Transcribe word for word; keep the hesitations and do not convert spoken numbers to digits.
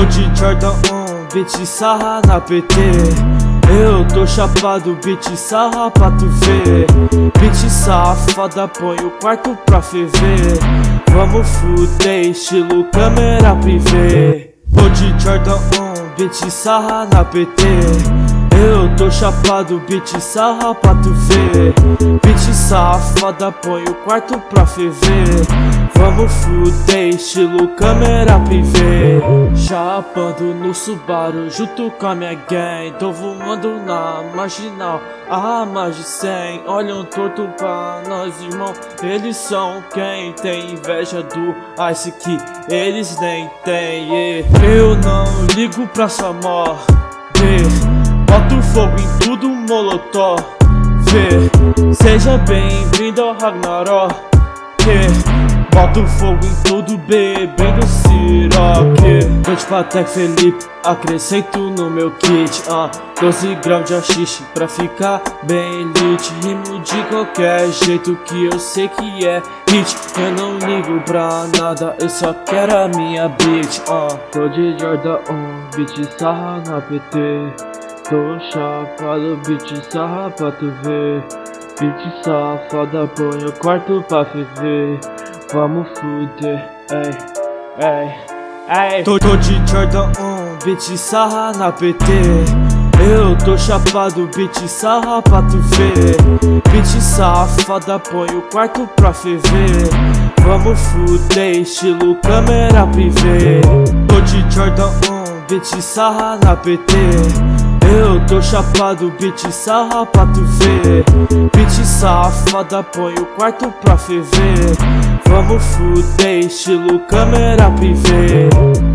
Tô de Jordan um, beat sarra na P T. Eu tô chapado, beat sarra pra tu ver. Beat safada, põe o quarto pra ferver. Vamos fuder, estilo câmera privê. Tô de Jordan um, beat sarra na P T. Eu tô chapado, beat sarra pra tu ver. Beat safada, põe o quarto pra ferver. Vamos fuder, estilo câmera privê. Chapando no Subaru, junto com a minha gang. Tô voando na marginal, a mais de cem. Olham torto pra nós, irmão. Eles são quem tem inveja do Ice que eles nem têm, yeah. Eu não ligo pra sua morte, boto fogo em tudo, molotov, vê. Seja bem-vindo ao Ragnarok, yeah. Boto fogo em tudo, bebendo siroque. Tô de Patek Felipe, acrescento no meu kit, uh, doze graus de haxixe pra ficar bem lit. Rimo de qualquer jeito que eu sei que é hit. Eu não ligo pra nada, eu só quero a minha beat, uh. Tô de Jordan um, beat sarra na P T. Tô chapado, beat sarra pra tu ver. Beat safada, põe o quarto pra ferver. Vamos fuder, ei, ei, ei. Tô, tô de Jordan um, beat sarra na P T. Eu tô chapado, beat sarra pra tu ver. Beat safada, põe o quarto pra ferver. Vamos fuder, estilo câmera privê. Tô de Jordan um, beat sarra na P T. Eu tô chapado, beat sarra pra tu ver. Beat safada, põe o quarto pra ferver. Vamos fuder, estilo câmera privê.